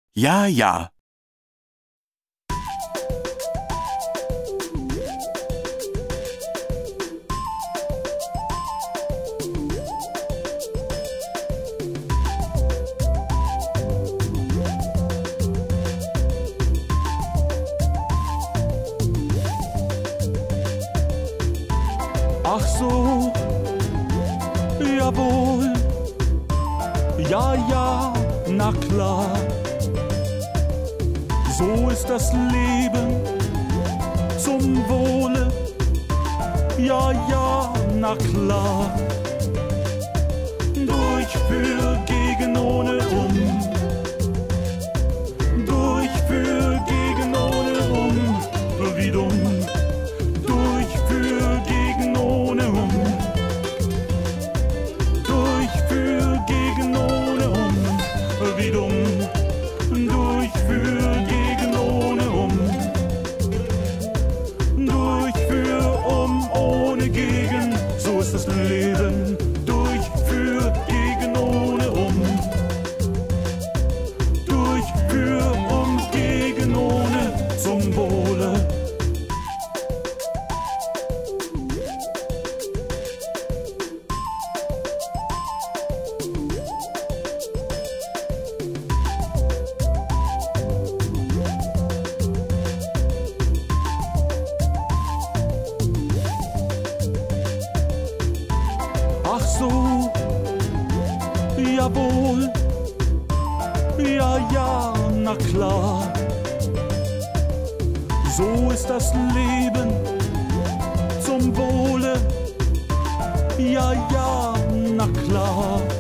Ja, ja. Ach so, jawohl, ja, ja, na klar. So ist das Leben zum Wohle, ja, ja, na klar. Durch, für, gegen, ohne, durch, für, gegen, ohne, wie dumm. Durch, für, gegen, ohne, durch, für, gegen, ohne, wie dumm. Durch, für, gegen, ohne, durch, für, ohne, gegen, so ist das Leben. Durch, für, gegen, ohne, durch, für, gegen, ohne, zum Wohle. Ach so, jawohl, ja, ja, na klar. So ist das Leben zum Wohle, ja, ja, na klar.